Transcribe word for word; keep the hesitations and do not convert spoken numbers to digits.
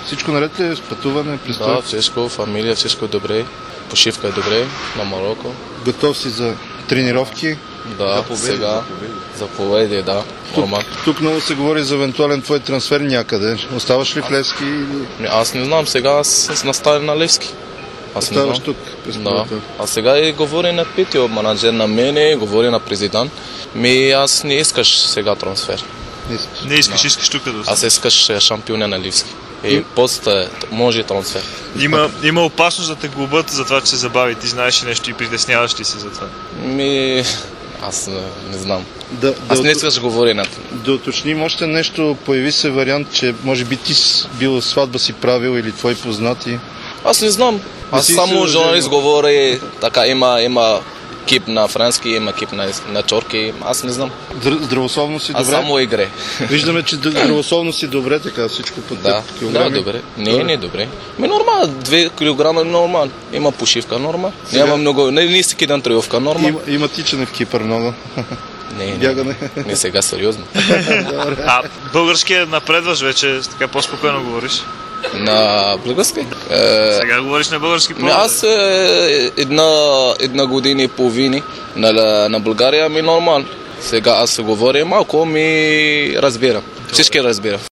Всичко наред ли е с пътуване, престой? Да, всичко, фамилия, всичко е добре. Почивка е добре на Мароко. Готов си за тренировки? Да, за победи, сега за победи. за победи, да. Тук, тук много се говори за евентуален твой трансфер някъде. Оставаш ли в Левски? Или... Аз не знам, сега аз наставя на Левски. Аз Оставаш не знам. тук през Да. А сега и говори на Питио, менеджер на мене, говори на президент. Ми аз не искаш сега трансфер. Не искаш. Не искаш, Да. искаш тук да останеш. Аз искаш шампионя на Левски. И после може трансфер. Има, има опасност да те глобят за това, че се забави. Ти знаеш ли нещо и притесняваш ли се за това? Ми аз не, не знам. Да, Аз да, не искаш говори на да уточним още нещо. Появи се вариант, че може би ти си бил сватба си правил или твои познати. Аз не знам. Аз си само се журналист оженил. говори, така има, има кип на френски, има кип на, на чорки. Аз не знам. Здр- Здравословно си Аз добре? само игре. Виждаме, че д- здравословно си добре, така всичко по Да, теб. Килограми. да, добре. Не, не, добре. Ми нормално, две килограма е нормално. Има пушивка, нормално. Сега- Няма много, не, не си кидан триовка, нормално. Има, има тичане в Кипър много. Не, не, Бягане. не, сега сериозно. А българския напредваш вече, така по-спокойно говориш. На български? Е, Сега говориш на български Ми по аз е, една, една година и половина на, на България ми нормално. Сега аз говоря малко, ми разбирам. Всички разбирам.